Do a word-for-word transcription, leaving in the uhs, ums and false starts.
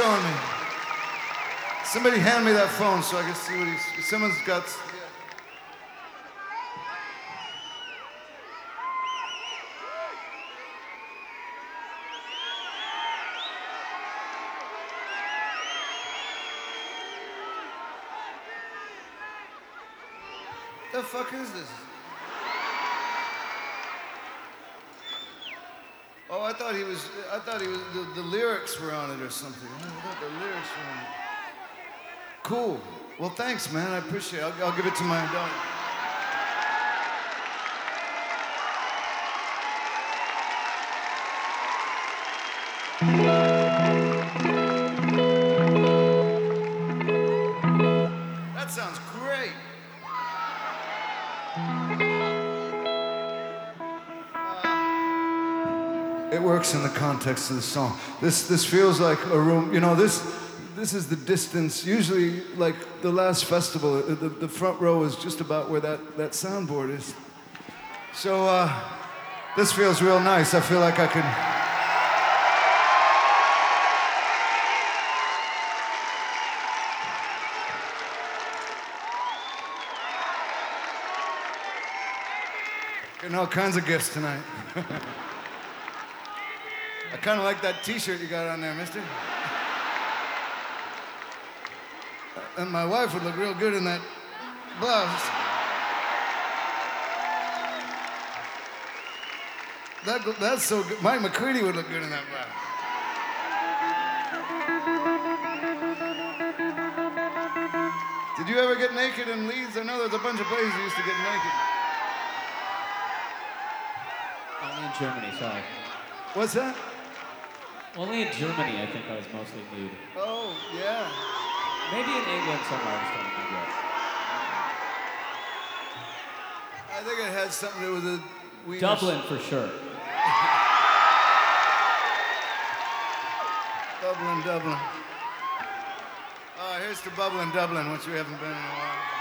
showing me? Somebody hand me that phone so I can see what he's... Someone's got... The fuck is this? Oh, I thought he was, I thought he was, the, the lyrics were on it or something. I thought the lyrics were on it. Cool. Well, thanks, man. I appreciate it. I'll, I'll give it to my daughter. That sounds great. It works in the context of the song. This this feels like a room, you know, this this is the distance. Usually, like the last festival, the, the front row is just about where that, that soundboard is. So uh, this feels real nice. I feel like I could... Getting all kinds of gifts tonight. I kind of like that t-shirt you got on there, mister. And my wife would look real good in that blouse. That, that's so good. Mike McCready would look good in that blouse. Did you ever get naked in Leeds? I know there's a bunch of places you used to get naked. Only in Germany, sorry. What's that? Only in Germany, I think I was mostly nude. Oh, yeah. Maybe in England somewhere I was trying to do that. I think it had something to do with the... We Dublin, for sure. Dublin, Dublin. Oh, here's to Bublin, Dublin, which we haven't been in a while.